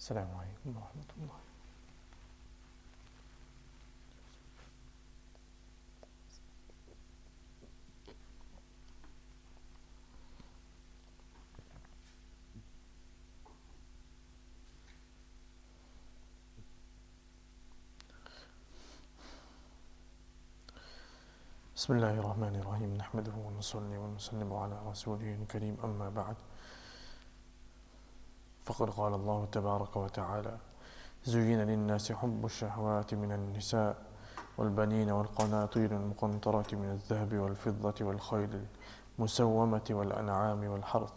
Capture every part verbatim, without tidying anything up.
السلام عليكم ورحمة الله. بسم الله الرحمن الرحيم نحمده ونصلي ونسلم على رسوله الكريم أما بعد فقد قال الله تبارك وتعالى زين للناس حب الشهوات من النساء والبنين والقناطير المقنطرة من الذهب والفضة والخيل المسومة والأنعام والحرث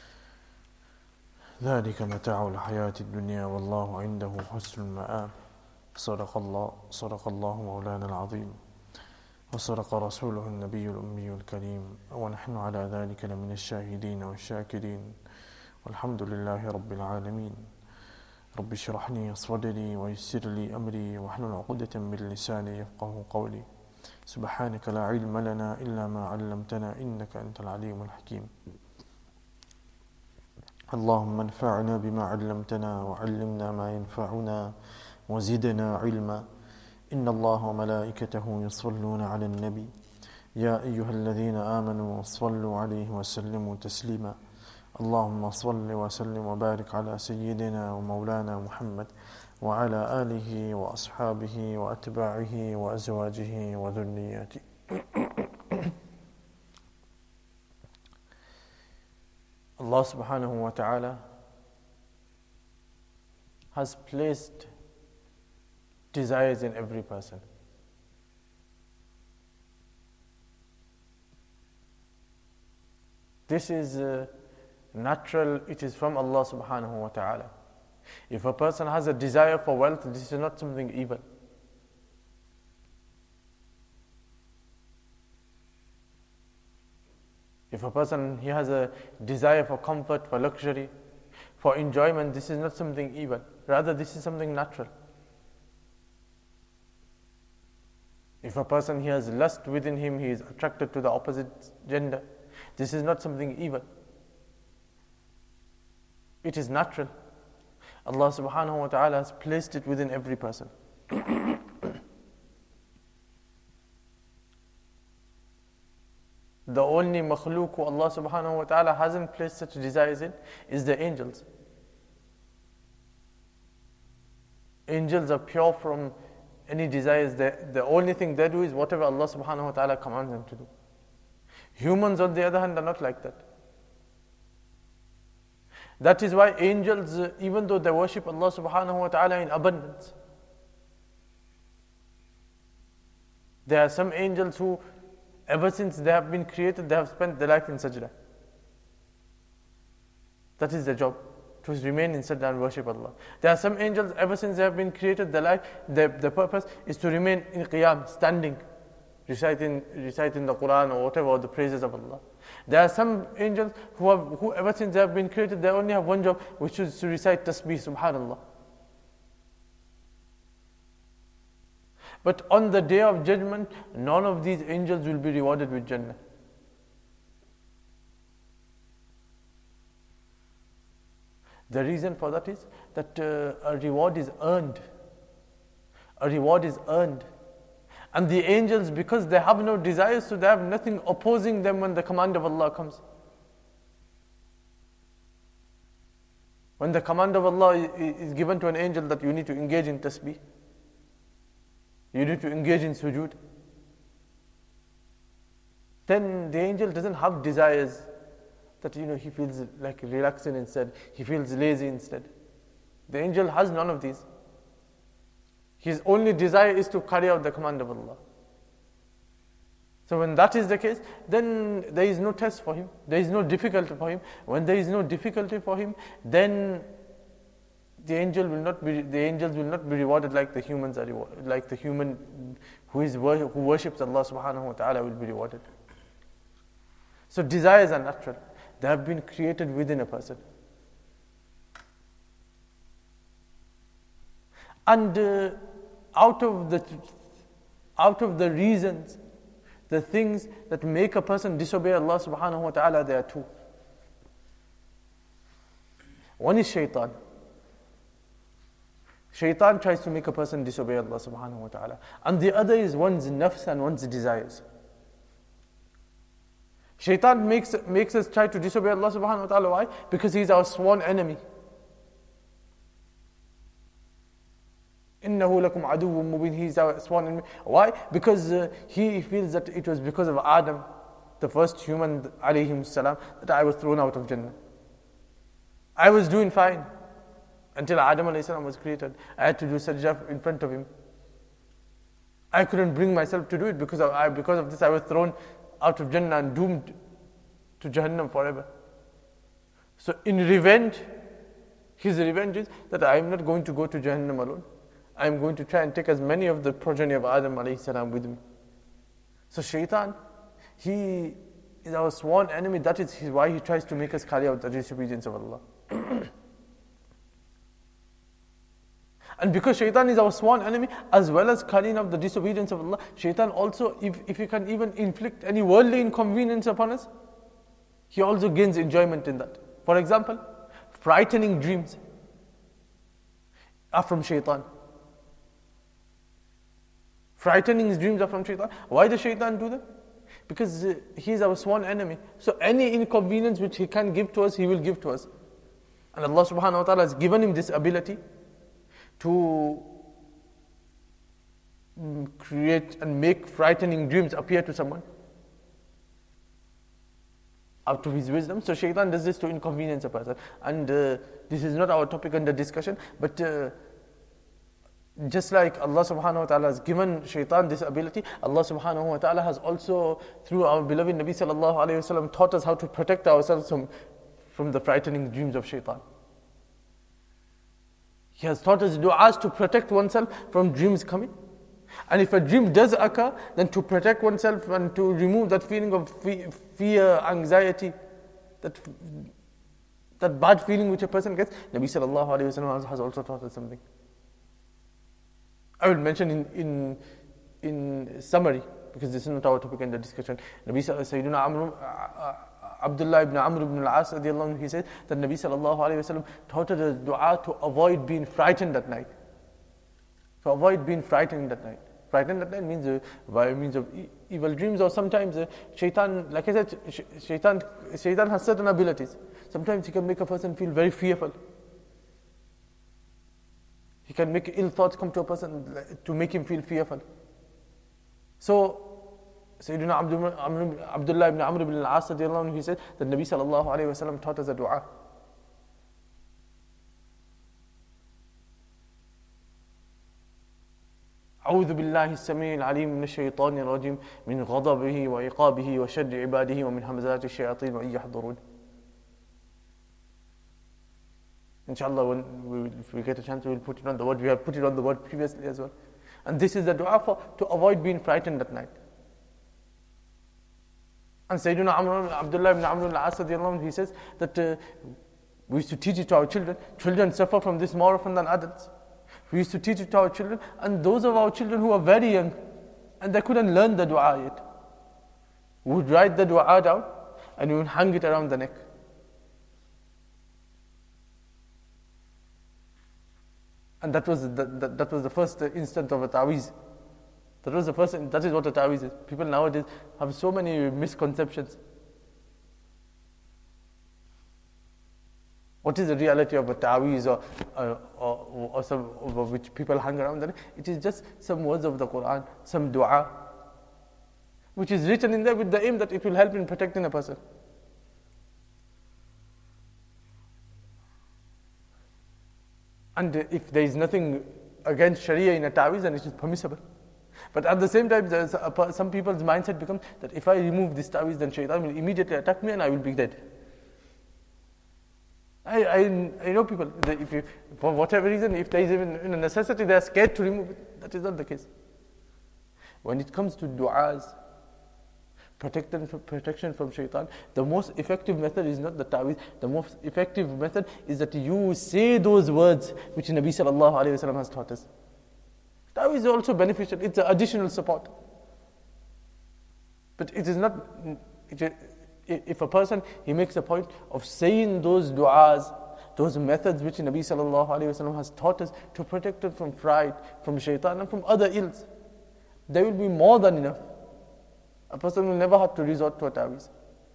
ذلك متاع الحياة الدنيا والله عنده حسن المآب. صدق الله صدق الله مولانا العظيم وصدق رسوله النبي الأمي الكريم ونحن على ذلك لمن الشاهدين والشاكرين والحمد لله رب العالمين. رب اشرح لي صدري ويسر لي أمري واحلل عقدة من لساني يفقه قولي. سبحانك لا علم لنا إلا ما علمتنا إنك أنت العليم الحكيم. اللهم انفعنا بما علمتنا وعلمنا ما ينفعنا وزدنا علما. إن الله وملائكته يصلون على النبي يا أيها الذين آمنوا صلوا عليه وسلموا تسليما. اللهم صل وسلم وبارك على سيدنا ومولانا محمد وعلى آله وأصحابه وأتباعه وأزواجه وذرياته. Allah subhanahu wa ta'ala has placed desires in every person. This is uh, natural, it is from Allah subhanahu wa ta'ala. If a person has a desire for wealth, this is not something evil. If a person he has a desire for comfort, for luxury, for enjoyment, this is not something evil. Rather, this is something natural. If a person he has lust within him, he is attracted to the opposite gender, this is not something evil. It is natural. Allah subhanahu wa ta'ala has placed it within every person. The only makhluk who Allah subhanahu wa ta'ala hasn't placed such desires in is the angels. Angels are pure from any desires. The, the only thing they do is whatever Allah subhanahu wa ta'ala commands them to do. Humans on the other hand are not like that. That is why angels, uh, even though they worship Allah subhanahu wa ta'ala in abundance, there are some angels who, ever since they have been created, they have spent their life in sajda. That is their job, to remain in sajda and worship Allah. There are some angels, ever since they have been created, their life, their, their purpose is to remain in qiyam, standing, reciting, reciting the Quran or whatever, or the praises of Allah. There are some angels who have, who ever since they have been created, they only have one job, which is to recite tasbih, subhanallah. But on the day of judgment, none of these angels will be rewarded with Jannah. The reason for that is that uh, a reward is earned. A reward is earned. And the angels, because they have no desires, so they have nothing opposing them when the command of Allah comes. When the command of Allah is given to an angel that you need to engage in tasbih, you need to engage in sujood, then the angel doesn't have desires that, you know, he feels like relaxing instead, he feels lazy instead. The angel has none of these. His only desire is to carry out the command of Allah. So when that is the case, then there is no test for him, there is no difficulty for him. When there is no difficulty for him, then the angel will not be the angels will not be rewarded like the humans are rewarded, like the human who is who worships Allah subhanahu wa ta'ala will be rewarded. So desires are natural. They have been created within a person. And uh, out of the out of the reasons, the things that make a person disobey Allah subhanahu wa ta'ala, there are two. One is shaitan. Shaitan tries to make a person disobey Allah subhanahu wa ta'ala. And the other is one's nafs and one's desires. Shaitan makes, makes us try to disobey Allah subhanahu wa ta'ala. Why? Because he's our sworn enemy. إِنَّهُ لَكُمْ عَدُوٌ مُبِينٌ. He's our sworn enemy. Why? Because uh, he feels that it was because of Adam, the first human, alayhi salam, that I was thrown out of Jannah. I was doing fine until Adam alayhi salam was created. I had to do sajda in front of him. I couldn't bring myself to do it because of, I, because of this I was thrown out of Jannah and doomed to Jahannam forever. So in revenge, his revenge is that I am not going to go to Jahannam alone. I am going to try and take as many of the progeny of Adam alayhi salam with me. So Shaitan, he is our sworn enemy. That is why he tries to make us carry out the disobedience of Allah. And because Shaitan is our sworn enemy, as well as carrying out the disobedience of Allah, Shaitan also, if, if he can even inflict any worldly inconvenience upon us, he also gains enjoyment in that. For example, frightening dreams are from Shaitan. Frightening dreams are from Shaitan. Why does Shaitan do them? Because uh, he is our sworn enemy. So any inconvenience which he can give to us, he will give to us. And Allah subhanahu wa ta'ala has given him this ability to create and make frightening dreams appear to someone out of his wisdom. So Shaitan does this to inconvenience a person. And uh, this is not our topic under discussion, but uh, just like Allah subhanahu wa ta'ala has given Shaitan this ability, Allah subhanahu wa ta'ala has also, through our beloved Nabi sallallahu alayhi wa sallam, taught us how to protect ourselves from, from the frightening dreams of Shaitan. He has taught us du'as to protect oneself from dreams coming. And if a dream does occur, then to protect oneself and to remove that feeling of fear, anxiety, that, that bad feeling which a person gets, Nabi sallallahu alayhi wa sallam has also taught us something. I will mention in, in, in summary, because this is not our topic in the discussion. Nabi Sayyidina Amr, uh, Abdullah ibn Amr ibn al-As, he said that Nabi sallallahu alayhi wa sallam taught us a dua to avoid being frightened at night. To avoid being frightened at night. Frightened at night means uh, by means of e- evil dreams, or sometimes uh, Shaitan, like I said, sh- Shaitan, Shaitan has certain abilities. Sometimes he can make a person feel very fearful. He can make ill thoughts come to a person to make him feel fearful. So, Sayyidina Abdullah ibn Amr ibn al-As, he said that Nabi sallallahu alayhi wa sallam taught us a dua. أعوذ بالله السميع العليم من الشيطان الرجيم من غضبه وعقابه وشر عباده ومن همزات الشياطين وإن يحضرون. Inshallah, when we will, if we get a chance, we will put it on the word. We have put it on the word previously as well. And this is the dua for to avoid being frightened at night. And Sayyidina Amr, Abdullah ibn Amr al-As, he says that uh, we used to teach it to our children. Children suffer from this more often than adults. We used to teach it to our children, and those of our children who are very young and they couldn't learn the dua yet, we would write the dua down and we would hang it around the neck. And that was the, the, that was the first instant of a ta'weez. That was the first. That is what a ta'weez is. People nowadays have so many misconceptions. What is the reality of a ta'weez or, or, or, or some of which people hang around the neck? It is just some words of the Quran, some dua, which is written in there with the aim that it will help in protecting a person. And if there is nothing against Sharia in a ta'weez, then it is permissible. But at the same time, there's a, some people's mindset becomes that if I remove this ta'weez, then Shaitan will immediately attack me and I will be dead. I, I, I know people, that if you, for whatever reason, if there is even a necessity, they are scared to remove it. That is not the case. When it comes to du'as, protection from, protection from Shaitan, the most effective method is not the ta'weez. The most effective method is that you say those words which Nabi sallallahu alayhi wa sallam has taught us. Ta'weez is also beneficial. It's an additional support. But it is not, it, if a person, he makes a point of saying those du'as those methods which Nabi sallallahu alayhi wasallam has taught us to protect us from fright, from shaitan and from other ills. There will be more than enough. A person will never have to resort to a taweez.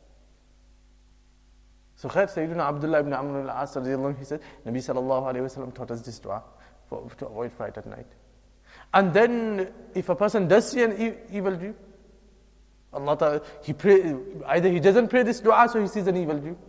So khair, Sayyidina Abdullah ibn Amr al-As, he said, Nabi sallallahu alayhi wasallam taught us this dua for, to avoid fright at night. And then if a person does see an e- evil dream, Allah Ta'ala, he pray, either he doesn't pray this dua, so he sees an evil dream.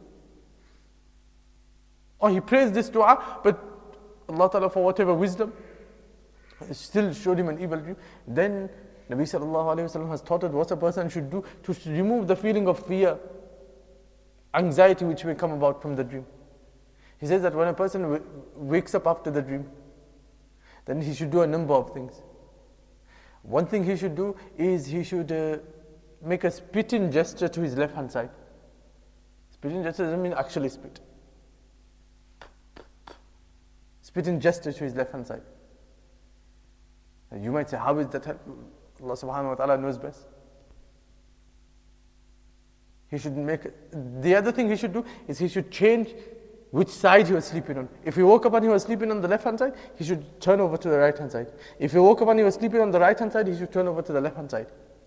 Or he prays this dua, but Allah Ta'ala, for whatever wisdom, still showed him an evil dream. Then Nabi sallallahu alayhi wasallam has taught us what a person should do to remove the feeling of fear, anxiety which may come about from the dream. He says that when a person w- wakes up after the dream, then he should do a number of things. One thing he should do is he should uh, make a spitting gesture to his left hand side. Spitting gesture doesn't mean actually spit. Spitting gesture to his left hand side. And you might say, how is that helpful? Allah subhanahu wa ta'ala knows best. He should make, the other thing he should do is he should change which side he was sleeping on. If he woke up and he was sleeping on the left hand side, he should turn over to the right hand side. If he woke up and he was sleeping on the right hand side, he should turn over to the left hand side.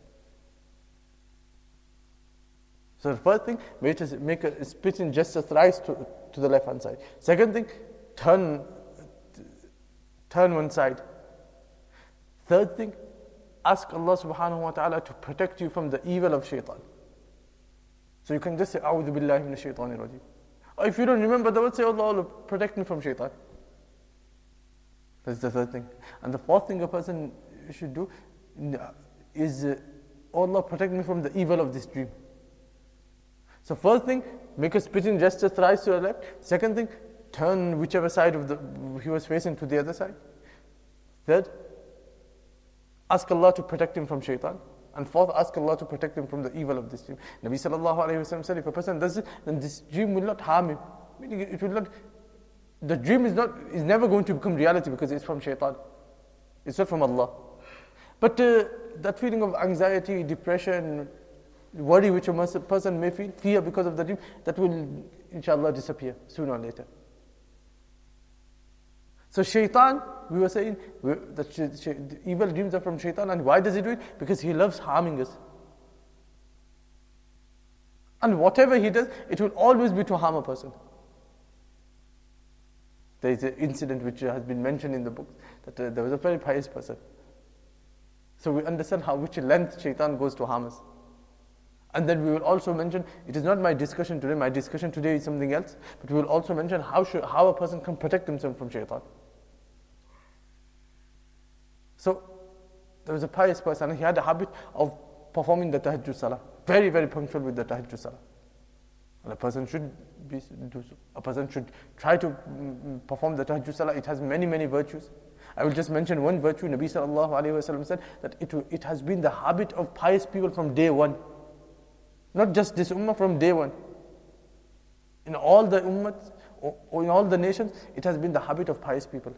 So the first thing, make a, make a spitting gesture thrice to, to the left hand side. Second thing, turn, turn one side. Third thing, ask Allah subhanahu wa ta'ala to protect you from the evil of shaitan. So you can just say, A'udhu billahi minash shaitanir rajim. Or if you don't remember the word, say, Allah, Allah, protect me from shaitan. That's the third thing. And the fourth thing a person should do is, uh, oh Allah, protect me from the evil of this dream. So first thing, make a spitting gesture thrice to the left. Second thing, turn whichever side of the he was facing to the other side. Third, ask Allah to protect him from shaitan. And fourth, ask Allah to protect him from the evil of this dream. Nabi sallallahu alayhi wa sallam said, if a person does it, then this dream will not harm him. Meaning it will not, the dream is not, is never going to become reality because it's from shaitan. It's not from Allah. But uh, that feeling of anxiety, depression, worry which a person may feel, fear because of the dream, that will inshallah disappear sooner or later. So shaitan, we were saying that sh- sh- the evil dreams are from shaitan. And why does he do it? Because he loves harming us. And whatever he does, it will always be to harm a person. There is an incident which has been mentioned in the book, that uh, there was a very pious person. So we understand how which length shaitan goes to harm us. And then we will also mention, it is not my discussion today, my discussion today is something else, but we will also mention how, should, how a person can protect himself from shaitan. So, there was a pious person, and he had a habit of performing the tahajjud salah. Very, very punctual with the tahajjud salah. And a person should be, do so. A person should try to mm, perform the tahajjud salah. It has many, many virtues. I will just mention one virtue. Nabi sallallahu alayhi wa sallam said that it, it has been the habit of pious people from day one. Not just this ummah, from day one. In all the ummahs, or, or in all the nations, it has been the habit of pious people.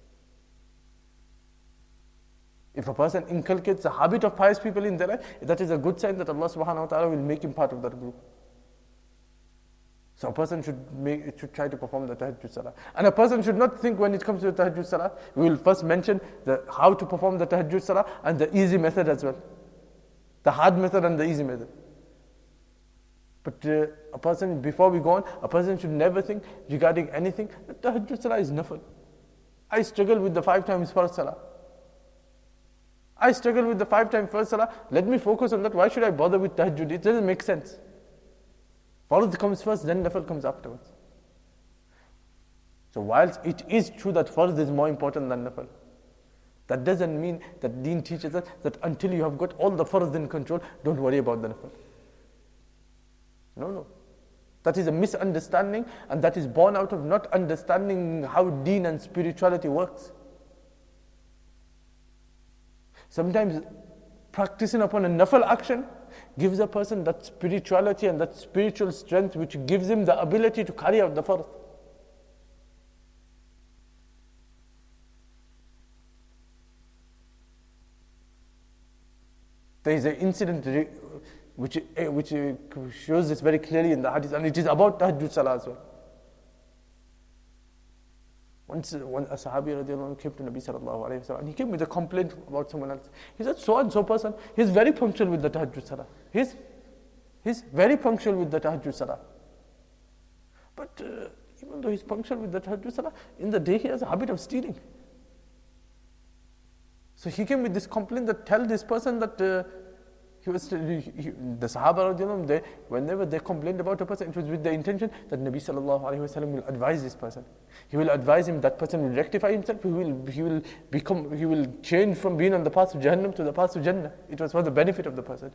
If a person inculcates the habit of pious people in their life, that is a good sign that Allah subhanahu wa ta'ala will make him part of that group. So a person should make, should try to perform the tahajjud salah. And a person should not think when it comes to the tahajjud salah, we will first mention the, how to perform the tahajjud salah and the easy method as well. The hard method and the easy method. But uh, a person, before we go on, a person should never think regarding anything that tahajjud salah is nafal. I struggle with the five times first salah. I struggle with the five times first salah. Let me focus on that. Why should I bother with tahajjud? It doesn't make sense. Farz comes first, then nafal comes afterwards. So whilst it is true that farz is more important than nafal, that doesn't mean that deen teaches us that until you have got all the farz in control, don't worry about the nafal. No, no. That is a misunderstanding, and that is born out of not understanding how deen and spirituality works. Sometimes practicing upon a nafal action gives a person that spirituality and that spiritual strength which gives him the ability to carry out the farz. There is an incident which, which shows this very clearly in the hadith, and it is about tahajjud salah as well. Once one a Sahabi radiallahu anhu came to Nabi sallallahu alayhi wa sallam, and he came with a complaint about someone else. He said, so and so person, he's very punctual with the tahajjud salah. He's, he's very punctual with the tahajjud salah. But uh, even though he's punctual with the tahajjud salah, in the day he has a habit of stealing. So he came with this complaint that tell this person that uh, he was, he, he, the Sahaba radiallahu anhu, they, whenever they complained about a person, it was with the intention that Nabi sallallahu alayhi wa sallam will advise this person. He will advise him, that person will rectify himself, he will, he will become, he will change from being on the path of Jahannam to the path of Jannah. It was for the benefit of the person.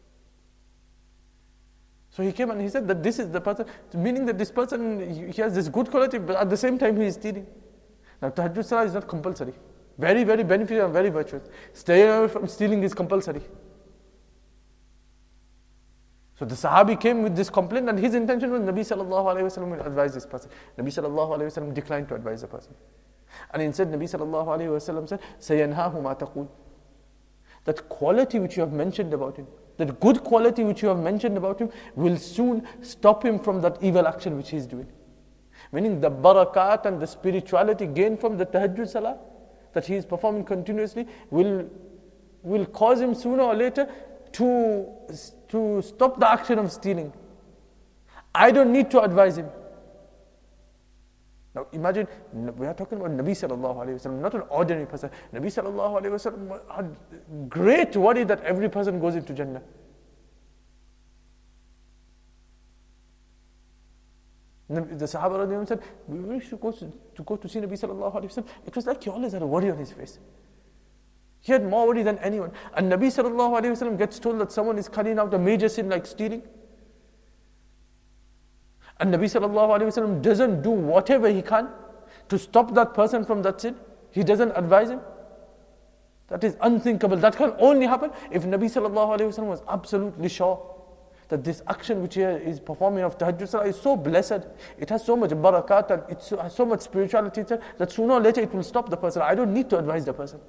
So he came and he said that this is the person, meaning that this person, he has this good quality, but at the same time he is stealing. Now tahajjud salah is not compulsory. Very, very beneficial and very virtuous. Staying away from stealing is compulsory. So the Sahabi came with this complaint, and his intention was Nabi sallallahu alayhi wa sallam will advise this person. Nabi sallallahu alayhi wa sallam declined to advise the person. And instead Nabi sallallahu alayhi wa sallam said, سَيَنْهَاهُ مَا تَقُولُ. That quality which you have mentioned about him, that good quality which you have mentioned about him, will soon stop him from that evil action which he is doing. Meaning the barakat and the spirituality gained from the tahajjud salah that he is performing continuously will, will cause him sooner or later to, to stop the action of stealing. I don't need to advise him. Now imagine, we are talking about Nabi sallallahu alayhi wa sallam, not an ordinary person. Nabi sallallahu alayhi wa sallam had great worry that every person goes into Jannah. The Sahaba radiallahu anhu said, we wish to go to, to go to see Nabi sallallahu alayhi wa sallam. It was like he always had a worry on his face. He had more worry than anyone. And Nabi sallallahu alayhi wa sallam gets told that someone is carrying out a major sin like stealing. And Nabi sallallahu alayhi wa sallam doesn't do whatever he can to stop that person from that sin. He doesn't advise him. That is unthinkable. That can only happen if Nabi sallallahu alayhi wa sallam was absolutely sure that this action which he is performing of tahajjud salah is so blessed. It has so much barakat and it has so much spirituality that sooner or later it will stop the person. I don't need to advise the person.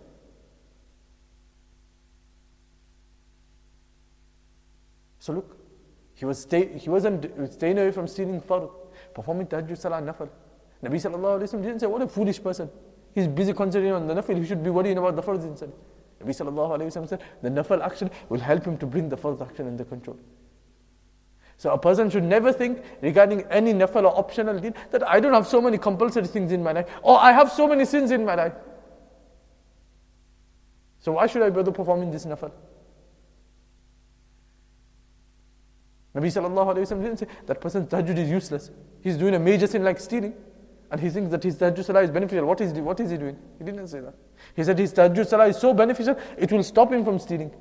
So look, he was stay, he wasn't staying away from stealing fard, performing tahajjud salah nafal. Nabi sallallahu alayhi wa sallam didn't say, what a foolish person. He's busy concentrating on the nafil, he should be worrying about the fards instead. Nabi sallallahu alayhi wa sallam said, the nafal action will help him to bring the fard action under control. So a person should never think regarding any nafal or optional deen that I don't have so many compulsory things in my life, or I have so many sins in my life. So why should I bother performing this nafal? Nabi sallallahu alayhi wa sallam didn't say that person's tahajjud is useless. He's doing a major sin like stealing, and he thinks that his tahajjud salah is beneficial. What is, what is he doing? He didn't say that. He said his tahajjud salah is so beneficial, it will stop him from stealing.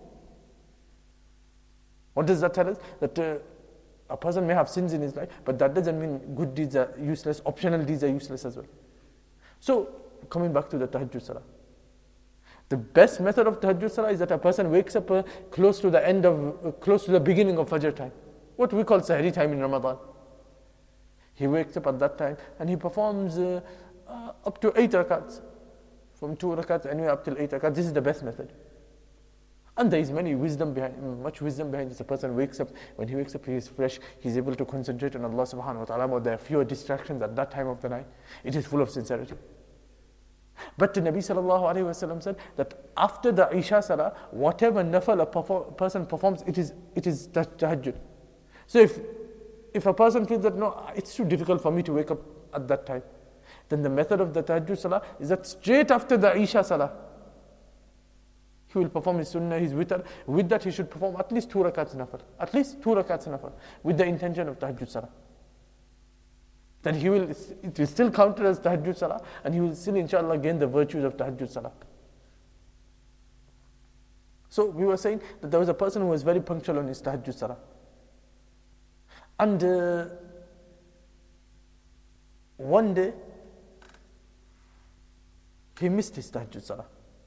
What does that tell us? That uh, a person may have sins in his life, but that doesn't mean good deeds are useless, optional deeds are useless as well. So, coming back to the tahajjud salah. The best method of tahajjud salah is that a person wakes up uh, close to the end of, uh, close to the beginning of Fajr time. What we call Sahri time in Ramadan. He wakes up at that time and he performs uh, uh, up to eight rakats. From two rakats anyway up till eight rakats. This is the best method. And there is many wisdom behind, much wisdom behind this. A person wakes up, when he wakes up he is fresh, he's able to concentrate on Allah subhanahu wa ta'ala, but there are fewer distractions at that time of the night. It is full of sincerity. But the Nabi sallallahu alayhi wa sallam said that after the Isha salah, whatever nafal a perform, person performs, it is, it is tahajjud. So if, if a person feels that, no, it's too difficult for me to wake up at that time, then the method of the tahajjud salah is that straight after the Isha salah, he will perform his sunnah, his witr. With that he should perform at least two rakats nafal. At least two rakats nafal. With the intention of tahajjud salah. Then he will, it will still count as tahajjud salah, and he will still inshallah gain the virtues of tahajjud salah. So we were saying that there was a person who was very punctual on his tahajjud salah. And uh, one day, he missed his tahajjud salah.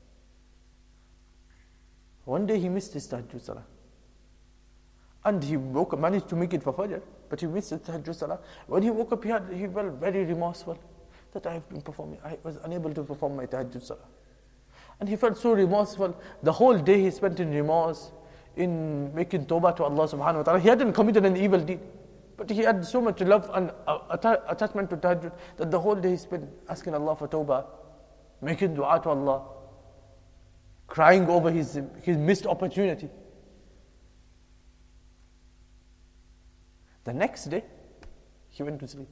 One day he missed his tahajjud salah. And he woke up, managed to make it for Fajr, but he missed his tahajjud salah. When he woke up, he, had, he felt very remorseful that I have been performing, I was unable to perform my tahajjud salah. And he felt so remorseful. The whole day he spent in remorse, in making tawbah to Allah subhanahu wa ta'ala. He hadn't committed an evil deed. But he had so much love and uh, atta- attachment to tahajjud that the whole day he spent asking Allah for tawbah, making dua to Allah, crying over his, his missed opportunity. The next day, he went to sleep.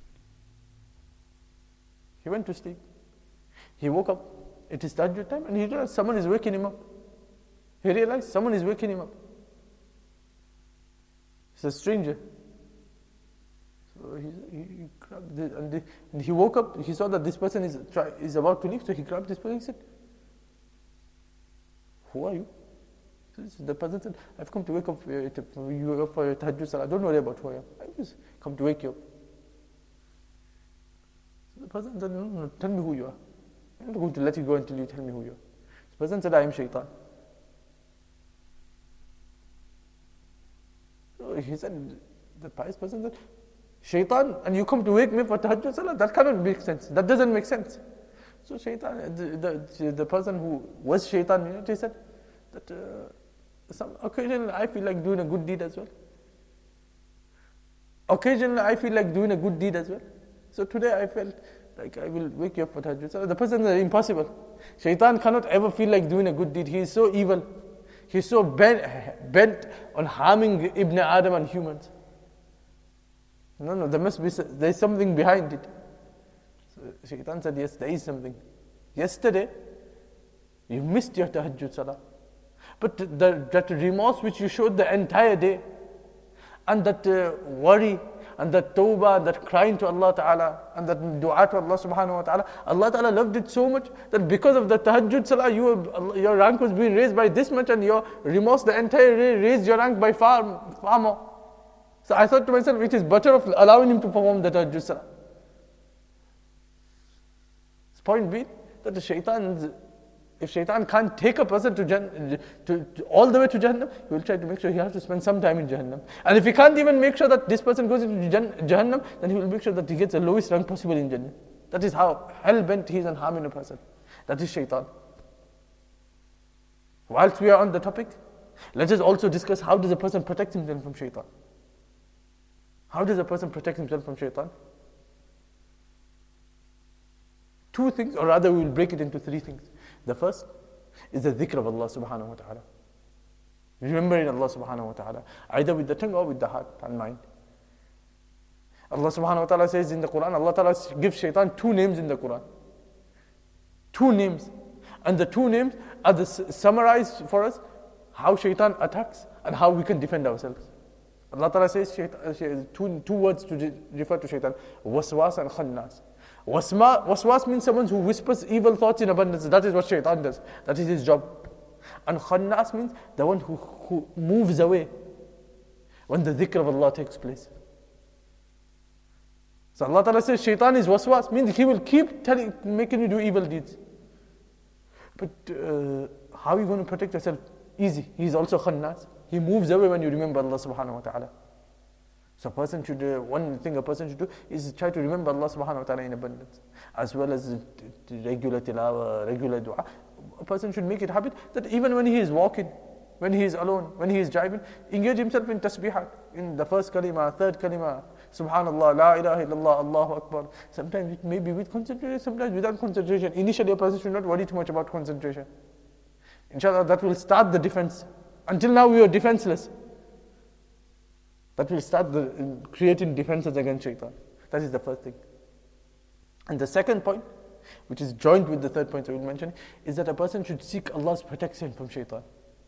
He went to sleep. He woke up. It is tahajjud time, and he realized someone is waking him up. He realized someone is waking him up. It's a stranger. So he, he, he grabbed the, and, the, and he woke up. He saw that this person is try, is about to leave. So he grabbed this person. He said, "Who are you?" So the person said, "I've come to wake up uh, to, for you for your tahajjud salah. Don't worry about who I am. I've just come to wake you up." So the person said, "No, no, tell me who you are. I'm not going to let you go until you tell me who you are." The person said, "I am shaitan." So he said, the pious person said, "Shaitan, and you come to wake me for tahajjud salah? That cannot make sense. That doesn't make sense." So shaitan, the, the, the person who was shaitan, you know, he said that uh, some occasionally I feel like doing a good deed as well. Occasionally I feel like doing a good deed as well. So today I felt like I will wake you up for tahajjud salah. The person said, impossible. Shaitan cannot ever feel like doing a good deed. He is so evil. He's so bent, bent on harming Ibn Adam and humans. No, no, there must be, there is something behind it. So Shaitan said, yes, there is something. Yesterday, you missed your tahajjud salah. But the, that remorse which you showed the entire day, and that uh, worry, and that tawbah, and that crying to Allah Ta'ala, and that dua to Allah Subhanahu Wa Ta'ala, Allah Ta'ala loved it so much that because of the tahajjud salah, you were, your rank was being raised by this much, and your remorse the entire day raised your rank by far, far more. So I thought to myself, it is better of allowing him to perform the tahajjud salah. Point being that the shaitan, if shaitan can't take a person to, Jannah, to, to all the way to Jahannam, he will try to make sure he has to spend some time in Jahannam. And if he can't even make sure that this person goes into Jahannam, then he will make sure that he gets the lowest rank possible in Jannah. That is how hell-bent he is on harming a person. That is shaitan. Whilst we are on the topic, let us also discuss how does a person protect himself from shaitan. How does a person protect himself from shaitan? Two things, or rather we will break it into three things. The first is the dhikr of Allah subhanahu wa ta'ala. Remembering Allah subhanahu wa ta'ala, either with the tongue or with the heart and mind. Allah subhanahu wa ta'ala says in the Quran, Allah ta'ala gives shaitan two names in the Quran. Two names. And the two names are the summarized for us how shaitan attacks and how we can defend ourselves. Allah ta'ala says shaitan, two, two words to refer to shaitan, waswas and khannas. Wasma, waswas means someone who whispers evil thoughts in abundance. That is what shaitan does. That is his job. And khannas means the one who, who moves away when the dhikr of Allah takes place. So Allah Ta'ala says shaitan is waswas, means he will keep telling, making you do evil deeds. But uh, how are you going to protect yourself? Easy. He is also khannas. He moves away when you remember Allah subhanahu wa ta'ala. So a person should, uh, one thing a person should do is try to remember Allah subhanahu wa ta'ala in abundance. As well as regular tilawa, regular dua. A person should make it a habit that even when he is walking, when he is alone, when he is driving, engage himself in tasbihat, in the first kalima, third kalima, subhanallah, la ilaha illallah, Allahu Akbar. Sometimes it may be with concentration, sometimes without concentration. Initially a person should not worry too much about concentration. Inshallah, that will start the defense. Until now we were defenseless. That will start the, uh, creating defenses against shaitan. That is the first thing. And the second point, which is joined with the third point that we mentioned, is that a person should seek Allah's protection from shaitan.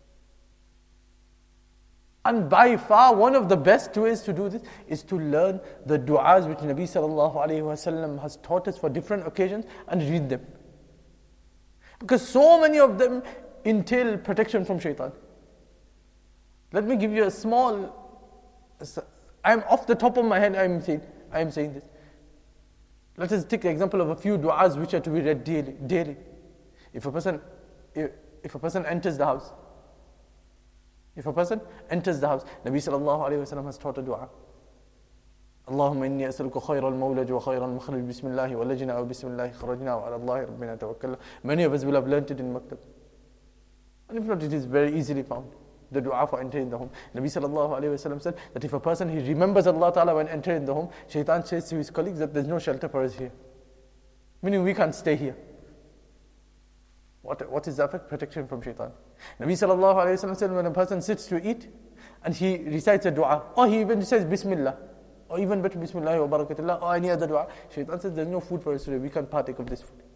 And by far, one of the best ways to do this is to learn the du'as which Nabi sallallahu alayhi wa sallam has taught us for different occasions and read them. Because so many of them entail protection from shaitan. Let me give you a small, I'm off the top of my head, I'm saying, I'm saying this. Let us take the example of a few du'as which are to be read daily. daily. If a person, if, if a person enters the house, if a person enters the house, Nabi sallallahu alayhi wa sallam has taught a dua. Allahumma inni as'aluka khayra al-mawlaj wa khayra al-makhraj bismillahi wa lajna wa bismillahi kharajna wa ala Allahi rabbina tawakkalna. Many of us will have learnt it in maktab. And if not, it is very easily found. the dua for entering the home. Nabi sallallahu alayhi wa sallam said that if a person, he remembers Allah Ta'ala when entering the home, shaitan says to his colleagues that there's no shelter for us here. Meaning we can't stay here. What, what is the effect? Protection from shaitan. Nabi sallallahu alayhi wa sallam said when a person sits to eat and he recites a dua, or he even says Bismillah, or even better Bismillah wa barakatullah, or any other dua, shaitan says there's no food for us today, we can't partake of this food.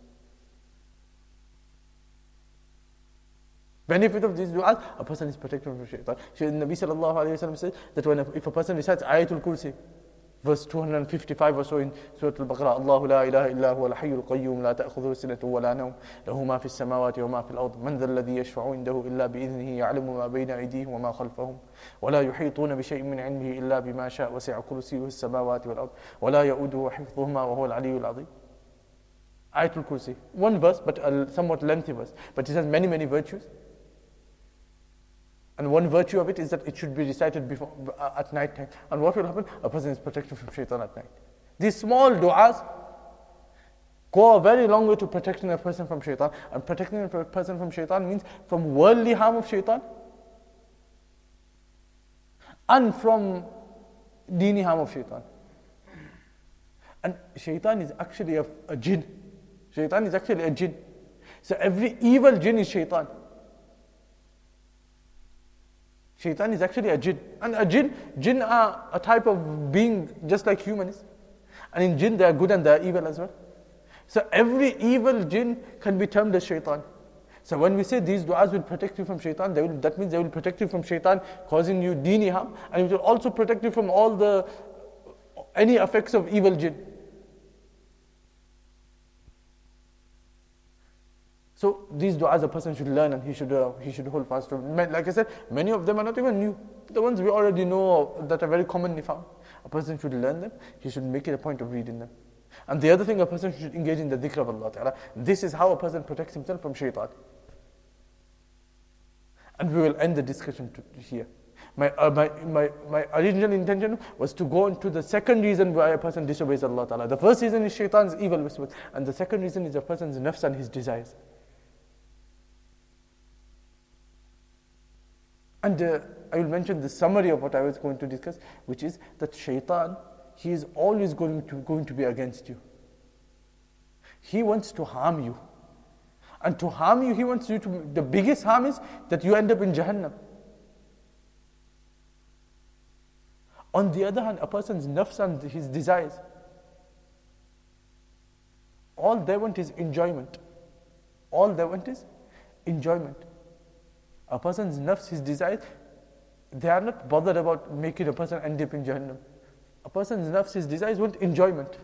Benefit of these du'as, a person is protected from shaitan. Nabi sallallahu alayhi wa sallam says that when a, if a person recites Ayatul Kursi, verse two hundred fifty-five or so in Surah Al-Baqarah, Allahu la ilaha illa huwa al-hayyul qayyum la ta'khudhuhu sinatun wa la nawm lahu ma fi as-samawati wa ma fi al-ard man dha alladhi yashfa'u indahu illa bi-idhnihi ya'lamu ma bayna aydihim wa ma khalfahum wa la yuhituna bi shay'in min 'ilmihi illa bima sha'a wasi'a kursiyyuhu as-samawati wal-ard wa la ya'uduhu hifdhuhuma wa huwa al-'aliyyul 'azim. Ayatul Kursi, one verse but a somewhat lengthy verse, but it has many many virtues. And one virtue of it is that it should be recited before, uh, at night time. And what will happen? A person is protected from shaitan at night. These small du'as go a very long way to protecting a person from shaitan. And protecting a person from shaitan means from worldly harm of shaitan and from dini harm of shaitan. And shaitan is actually a, a jinn. Shaitan is actually a jinn. So every evil jinn is shaitan. Shaitan is actually a jinn. And a jinn, jinn are a type of being just like humans. And in jinn they are good and they are evil as well. So every evil jinn can be termed as shaitan. So when we say these du'as will protect you from shaitan, they will, that means they will protect you from shaitan causing you dini harm. And it will also protect you from all the, any effects of evil jinn. So these du'as a person should learn and he should uh, he should hold fast to. Like I said, many of them are not even new. The ones we already know that are very commonly found. A person should learn them, he should make it a point of reading them. And the other thing, a person should engage in the dhikr of Allah Ta'ala. This is how a person protects himself from shaitan. And we will end the discussion to, here. My, uh, my, my, my original intention was to go into the second reason why a person disobeys Allah Ta'ala. The first reason is shaitan's evil whispers. And the second reason is a person's nafs and his desires. And uh, I will mention the summary of what I was going to discuss, which is that shaitan, he is always going to, going to be against you. He wants to harm you. And to harm you, he wants you to, the biggest harm is that you end up in Jahannam. On the other hand, a person's nafs and his desires, all they want is enjoyment. All they want is enjoyment. A person's nafs, his desires, they are not bothered about making a person end up in Jahannam. A person's nafs, his desires want enjoyment.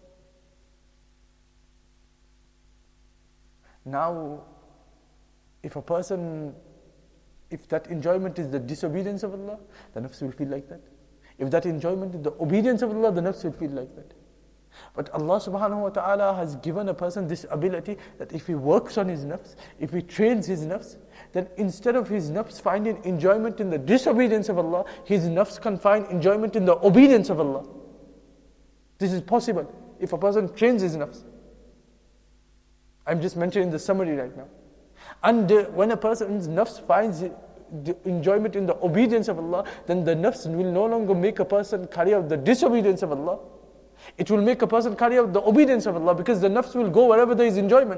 Now, if a person, if that enjoyment is the disobedience of Allah, the nafs will feel like that. If that enjoyment is the obedience of Allah, the nafs will feel like that. But Allah subhanahu wa ta'ala has given a person this ability that if he works on his nafs, if he trains his nafs, then instead of his nafs finding enjoyment in the disobedience of Allah, his nafs can find enjoyment in the obedience of Allah. This is possible if a person trains his nafs. I'm just mentioning the summary right now. And uh, when a person's nafs finds the enjoyment in the obedience of Allah, then the nafs will no longer make a person carry out the disobedience of Allah. It will make a person carry out the obedience of Allah, because the nafs will go wherever there is enjoyment.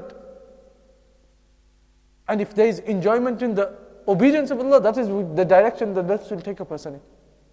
And if there is enjoyment in the obedience of Allah, that is the direction the nafs will take a person in.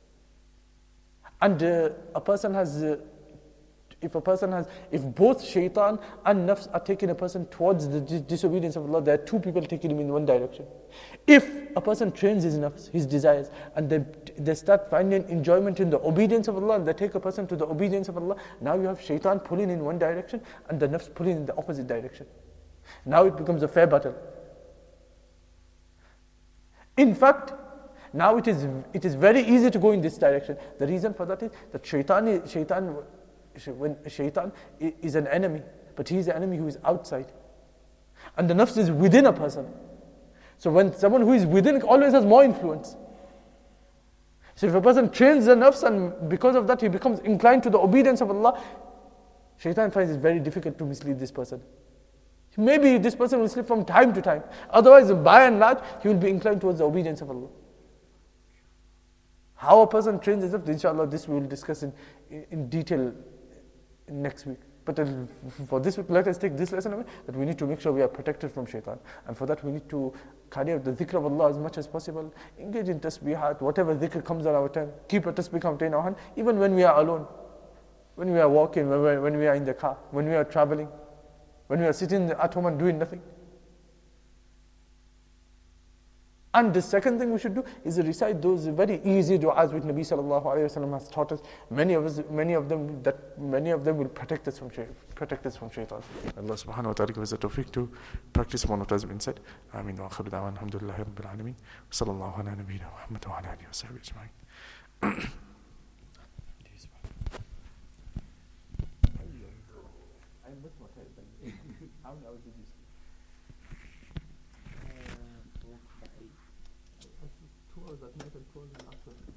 And uh, a person has, uh, if a person has, if both shaitan and nafs are taking a person towards the dis- disobedience of Allah, there are two people taking him in one direction. If a person trains his nafs, his desires, and they, they start finding enjoyment in the obedience of Allah, and they take a person to the obedience of Allah, now you have shaitan pulling in one direction and the nafs pulling in the opposite direction. Now it becomes a fair battle. In fact, now it is it is very easy to go in this direction. The reason for that is that shaitan, is, shaitan, when shaitan is an enemy, but he is an enemy who is outside. And the nafs is within a person. So when someone who is within always has more influence. So if a person trains the nafs and because of that he becomes inclined to the obedience of Allah, shaitan finds it very difficult to mislead this person. Maybe this person will slip from time to time. Otherwise, by and large, he will be inclined towards the obedience of Allah. How a person trains himself, inshallah, this we will discuss in, in, in detail next week. But uh, for this week, let us take this lesson away, that we need to make sure we are protected from shaitan. And for that, we need to carry out the dhikr of Allah as much as possible. Engage in tasbihat, whatever dhikr comes on our tongue. Keep a tasbih counter in our hand, even when we are alone. When we are walking, when we are, when we are in the car, when we are traveling, when we are sitting at home and doing nothing. And the second thing we should do is recite those very easy du'as which Nabi sallallahu alayhi wa sallam has taught us. Many of us, many of them, that many of them will protect us from shaitan. Protect us from shaitan. Allah subhanahu wa ta'ala give us the tawfiq to practice one of what has been said. Ameen wa akhiru da'wan alhamdulillahi rabbil alameen. Sallallahu ala nabiyyina Muhammad wa ala alihi wa sahbihi ajma'in. How many hours did you sleep? Uh, two hours at night and two hours in the afternoon.